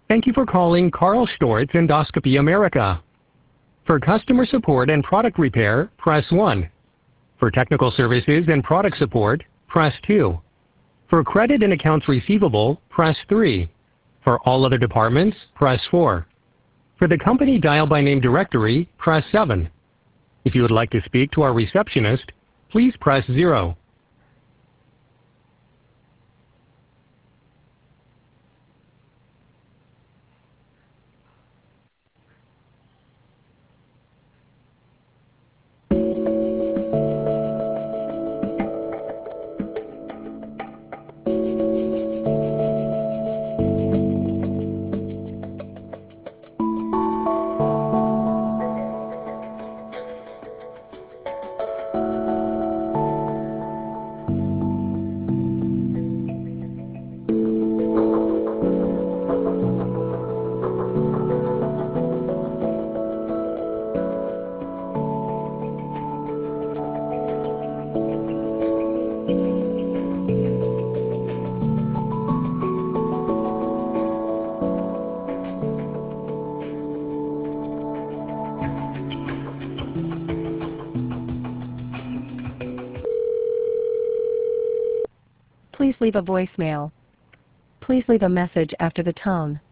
Thank you for calling Karl Storz Endoscopy America. For customer support and product repair, press 1. For technical services and product support, press 2. For credit and accounts receivable, press 3. For all other departments, press 4. For the company dial by name directory, press 7. If you would like to speak to our receptionist, please press 0. Please leave a voicemail. Please leave a message after the tone.